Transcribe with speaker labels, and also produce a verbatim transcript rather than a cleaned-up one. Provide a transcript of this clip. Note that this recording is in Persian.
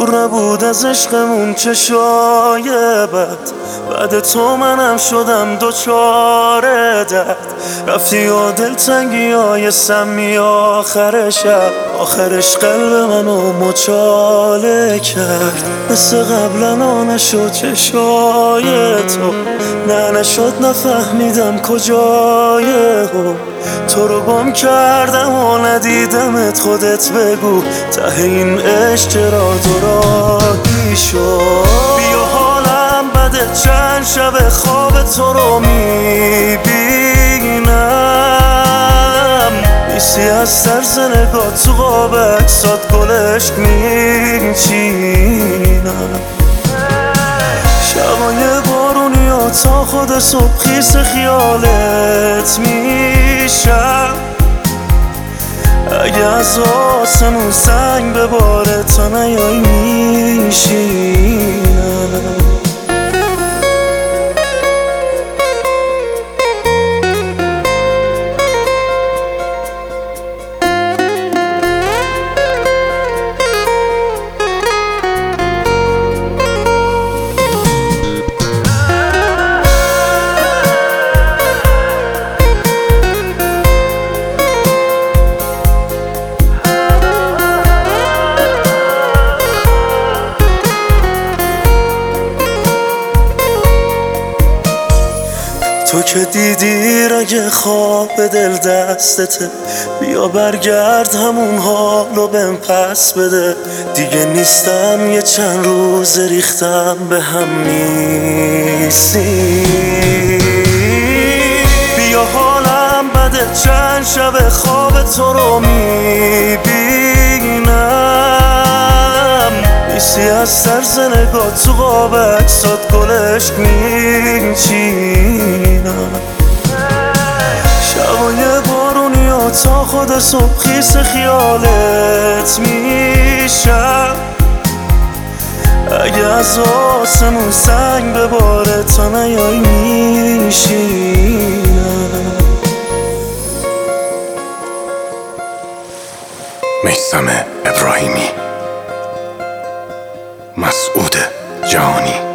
Speaker 1: دور نبود از عشقمون چشای بد، بعد تو منم شدم دوچار درد. رفتی و دلتنگی های سمی آخر شب، آخرش قلب منو مچاله کرد. مثل قبلا نشد چشای تو، نه نشد نفهمیدم کجای هم. تو رو گم کردم و ندیدمت، خودت بگو ته این عشق چرا دوراهی شد. بیا حالم بده، چند شب خواب تو رو میبینم، نیستی از طرز نگاه تو قاب اکسات گلش میچینم. شبای بارونی و تا خود صبح خیس خیالت میشم. اگه از آسمون سنگ بباره تا نیایی میشینم. تو که دیدی رگ خواب دل دستته، بیا برگرد همون حالو بهم پس بده. دیگه نیستم یه چند روز ریختم به هم نیستی. بیا حالم بده، چند شب خواب تو رو میبینم، نیستی از طرز نگاه تو قاب اکسات گلش میچینم. شبای بارونی و تا خود صبح خیس خیالت میشم. اگه از آسمون سنگ بباره تا نیایی میشینم.
Speaker 2: میثم ابراهیمی، مسعود جهانی.